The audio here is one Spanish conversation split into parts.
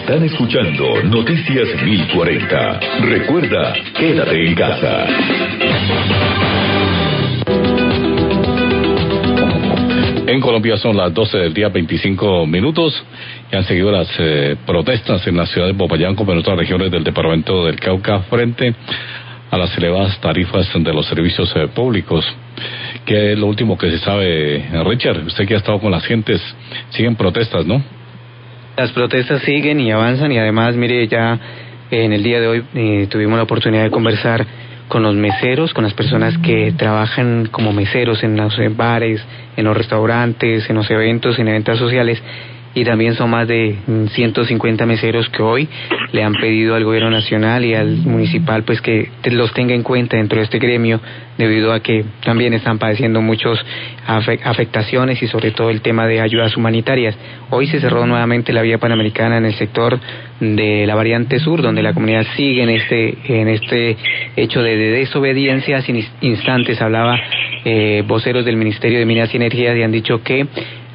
Están escuchando Noticias 1040. Recuerda, quédate en casa. En Colombia son las 12 del día, 25 minutos, y han seguido las protestas en la ciudad de Popayán como en otras regiones del departamento del Cauca frente a las elevadas tarifas de los servicios públicos. ¿Qué es lo último que se sabe, Richard? Usted que ha estado con las gentes, siguen protestas, ¿no? Las protestas siguen y avanzan, y además, mire, ya en el día de hoy tuvimos la oportunidad de conversar con los meseros, con las personas que trabajan como meseros en los bares, en los restaurantes, en los eventos, en eventos sociales, y también son más de 150 meseros que hoy le han pedido al gobierno nacional y al municipal pues que los tenga en cuenta dentro de este gremio, debido a que también están padeciendo muchas afectaciones y sobre todo el tema de ayudas humanitarias. Hoy se cerró nuevamente la vía panamericana en el sector de la variante sur, donde la comunidad sigue en este hecho de desobediencia. Hace instantes hablaba voceros del Ministerio de Minas y Energía y han dicho que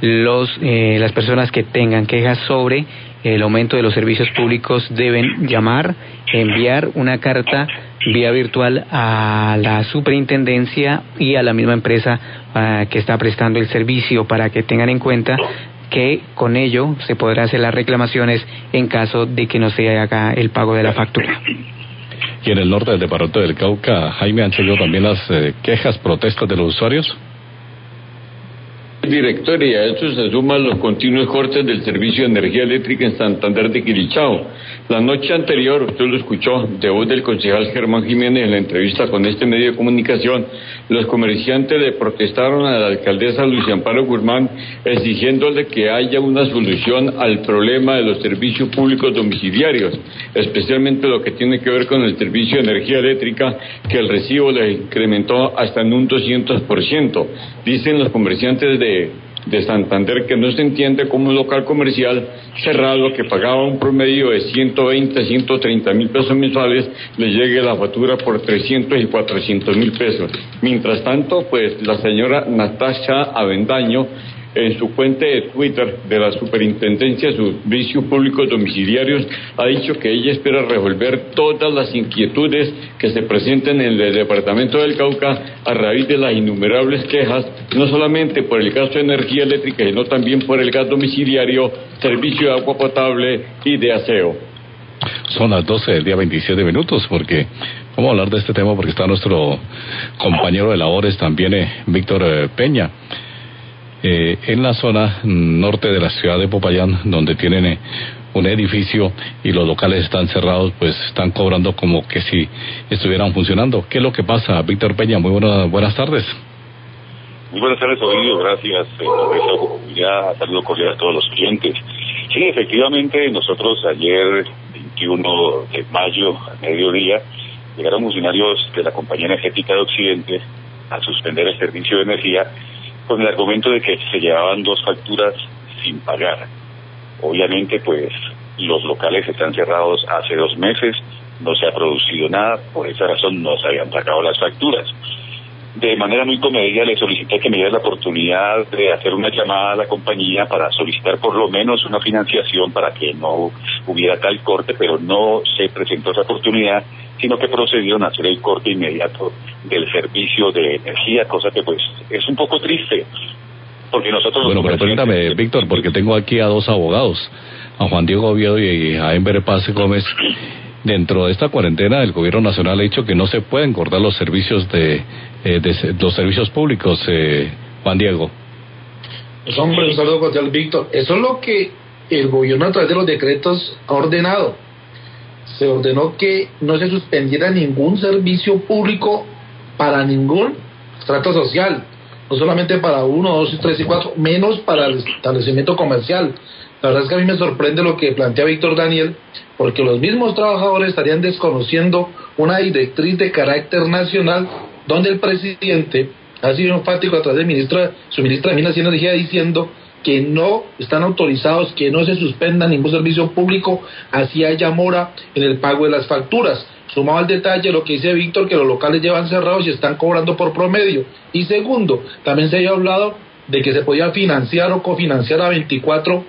las personas que tengan quejas sobre el aumento de los servicios públicos deben llamar, enviar una carta vía virtual a la superintendencia y a la misma empresa que está prestando el servicio, para que tengan en cuenta que con ello se podrá hacer las reclamaciones en caso de que no se haga el pago de la factura. Y en el norte del departamento del Cauca, Jaime, ¿han seguido también las quejas, protestas de los usuarios? Director, y a eso se suman los continuos cortes del servicio de energía eléctrica en Santander de Quilichao. La noche anterior, usted lo escuchó, de voz del concejal Germán Jiménez en la entrevista con este medio de comunicación, los comerciantes le protestaron a la alcaldesa Lucia Amparo Guzmán exigiéndole que haya una solución al problema de los servicios públicos domiciliarios, especialmente lo que tiene que ver con el servicio de energía eléctrica, que el recibo le incrementó hasta en un 200%. Dicen los comerciantes de Santander que no se entiende cómo un local comercial cerrado que pagaba un promedio de 120, 130 mil pesos mensuales le llegue la factura por 300 y 400 mil pesos. Mientras tanto, pues la señora Natasha Avendaño, en su cuenta de Twitter de la Superintendencia de Servicios Públicos Domiciliarios, ha dicho que ella espera resolver todas las inquietudes que se presenten en el departamento del Cauca a raíz de las innumerables quejas, no solamente por el gasto de energía eléctrica, sino también por el gas domiciliario, servicio de agua potable y de aseo. Son las 12 del día, 27 minutos, porque vamos a hablar de este tema porque está nuestro compañero de labores también, Víctor Peña. En la zona norte de la ciudad de Popayán, donde tienen un edificio y los locales están cerrados, pues están cobrando como que si estuvieran funcionando. ¿Qué es lo que pasa, Víctor Peña? Muy buenas tardes. Muy buenas tardes, Ovidio. Gracias por esta oportunidad. Saludo cordial a todos los clientes. Sí, efectivamente, nosotros ayer, 21 de mayo, a mediodía, llegaron funcionarios de la Compañía Energética de Occidente a suspender el servicio de energía con el argumento de que se llevaban 2 facturas sin pagar. Obviamente, pues, los locales están cerrados hace 2 meses, no se ha producido nada, por esa razón no se habían pagado las facturas. De manera muy comedida le solicité que me diera la oportunidad de hacer una llamada a la compañía para solicitar por lo menos una financiación para que no hubiera tal corte, pero no se presentó esa oportunidad, sino que procedieron a hacer el corte inmediato del servicio de energía, cosa que pues es un poco triste, porque nosotros... Bueno, pero permítame, Víctor, porque tengo aquí a 2 abogados, a Juan Diego Oviedo y a Enver Paz Gómez. Dentro de esta cuarentena, el gobierno nacional ha dicho que no se pueden cortar los servicios de los servicios públicos, Juan Diego. Pues hombre, un saludo cordial, Víctor. Eso es lo que el gobierno a través de los decretos ha ordenado. Se ordenó que no se suspendiera ningún servicio público para ningún estrato social, no solamente para 1, 2, 3 y 4, menos para el establecimiento comercial. La verdad es que a mí me sorprende lo que plantea Víctor Daniel, porque los mismos trabajadores estarían desconociendo una directriz de carácter nacional donde el presidente ha sido enfático a través de su ministra de Minas y Energía diciendo que no están autorizados, que no se suspenda ningún servicio público, así haya mora en el pago de las facturas. Sumado al detalle lo que dice Víctor, que los locales llevan cerrados y están cobrando por promedio. Y segundo, también se había hablado de que se podía financiar o cofinanciar a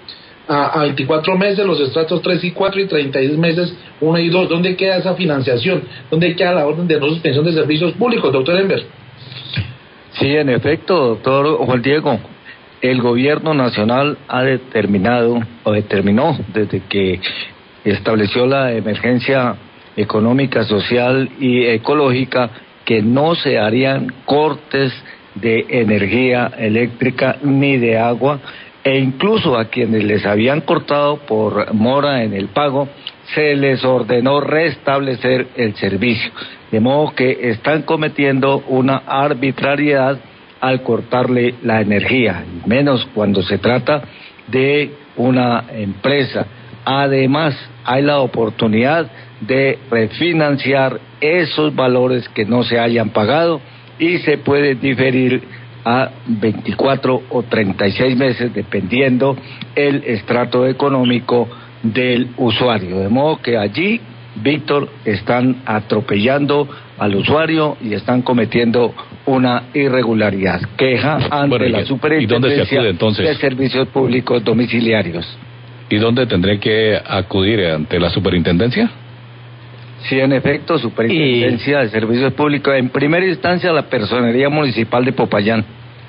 a 24 meses los estratos 3 y 4 y 36 meses 1 y 2. ¿Dónde queda esa financiación? ¿Dónde queda la orden de no suspensión de servicios públicos, doctor Enver? Sí, en efecto, doctor Juan Diego, el gobierno nacional ha determinó desde que estableció la emergencia económica, social y ecológica que no se harían cortes de energía eléctrica ni de agua, e incluso a quienes les habían cortado por mora en el pago se les ordenó restablecer el servicio, de modo que están cometiendo una arbitrariedad al cortarle la energía, menos cuando se trata de una empresa. Además, hay la oportunidad de refinanciar esos valores que no se hayan pagado y se puede diferir a 24 o 36 meses dependiendo el estrato económico del usuario. De modo que allí, Víctor, están atropellando al usuario y están cometiendo una irregularidad. Queja ante la Superintendencia de Servicios Públicos Domiciliarios. ¿Y dónde tendré que acudir? ¿Ante la superintendencia? Sí, en efecto, Superintendencia de Servicios Públicos. En primera instancia, la Personería Municipal de Popayán.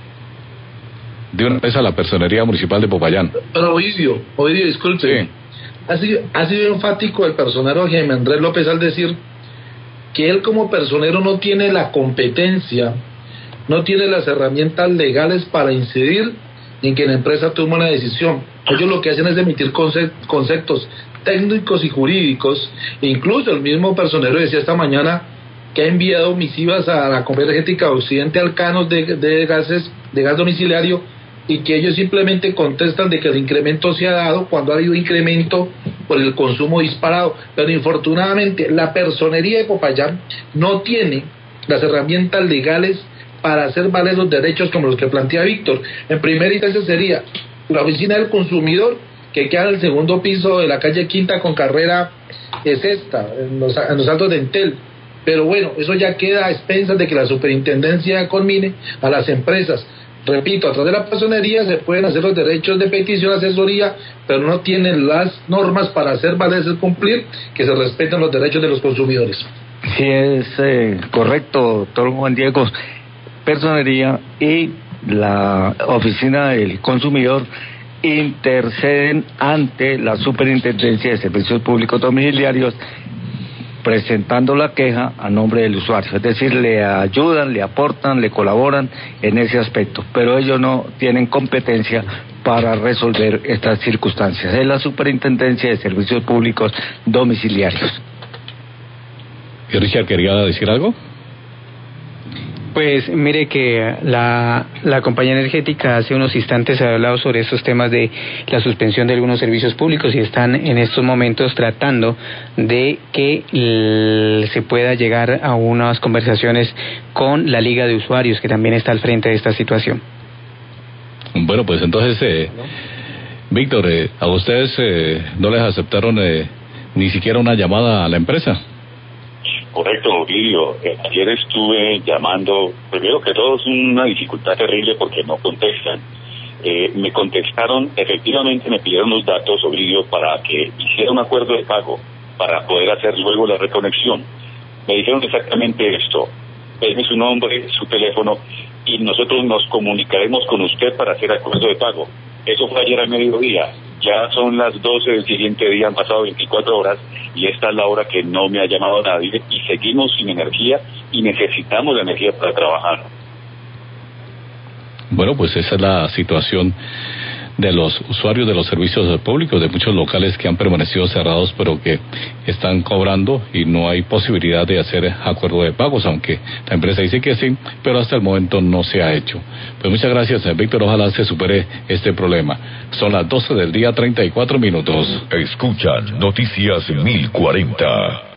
De una vez a la Personería Municipal de Popayán. Pero Ovidio, disculpe. Sí. Ha sido enfático el personero Jaime Andrés López al decir que él como personero no tiene la competencia, no tiene las herramientas legales para incidir en que la empresa tome una decisión. Ellos lo que hacen es emitir conceptos técnicos y jurídicos, e incluso el mismo personero decía esta mañana que ha enviado misivas a la Compañía Energética de Occidente Alcanos de gas domiciliario, y que ellos simplemente contestan de que el incremento se ha dado cuando ha habido incremento por el consumo disparado. Pero infortunadamente la Personería de Popayán no tiene las herramientas legales para hacer valer los derechos como los que plantea Víctor. En primera instancia sería la Oficina del Consumidor, que queda en el segundo piso de la calle Quinta con carrera sexta, en los altos de Entel. Pero bueno, eso ya queda a expensas de que la superintendencia conmine a las empresas. Repito, a través de la personería se pueden hacer los derechos de petición, asesoría, pero no tienen las normas para hacer valer, cumplir, que se respeten los derechos de los consumidores. Sí, es correcto, doctor Juan Diego. Personería y la Oficina del Consumidor interceden ante la Superintendencia de Servicios Públicos Domiciliarios presentando la queja a nombre del usuario, es decir, le ayudan, le aportan, le colaboran en ese aspecto, pero ellos no tienen competencia para resolver estas circunstancias. Es la Superintendencia de Servicios Públicos Domiciliarios. ¿Y Richard quería decir algo? Pues mire que la compañía energética hace unos instantes ha hablado sobre estos temas de la suspensión de algunos servicios públicos y están en estos momentos tratando de que se pueda llegar a unas conversaciones con la Liga de Usuarios, que también está al frente de esta situación. Bueno, pues entonces, Víctor, ¿a ustedes no les aceptaron ni siquiera una llamada a la empresa? Correcto, Ovidio. Ayer estuve llamando, primero que todo es una dificultad terrible porque no contestan. Me contestaron, efectivamente me pidieron los datos, Ovidio, para que hiciera un acuerdo de pago para poder hacer luego la reconexión. Me dijeron exactamente esto: déjeme su nombre, su teléfono y nosotros nos comunicaremos con usted para hacer acuerdo de pago. Eso fue ayer al mediodía. Ya son las 12 del siguiente día, han pasado 24 horas y esta es la hora que no me ha llamado nadie y seguimos sin energía y necesitamos la energía para trabajar. Bueno, pues esa es la situación de los usuarios de los servicios públicos, de muchos locales que han permanecido cerrados pero que están cobrando y no hay posibilidad de hacer acuerdo de pagos, aunque la empresa dice que sí, pero hasta el momento no se ha hecho. Pues muchas gracias, Víctor, ojalá se supere este problema. Son las 12 del día, 34 minutos. Escuchan Noticias 1040.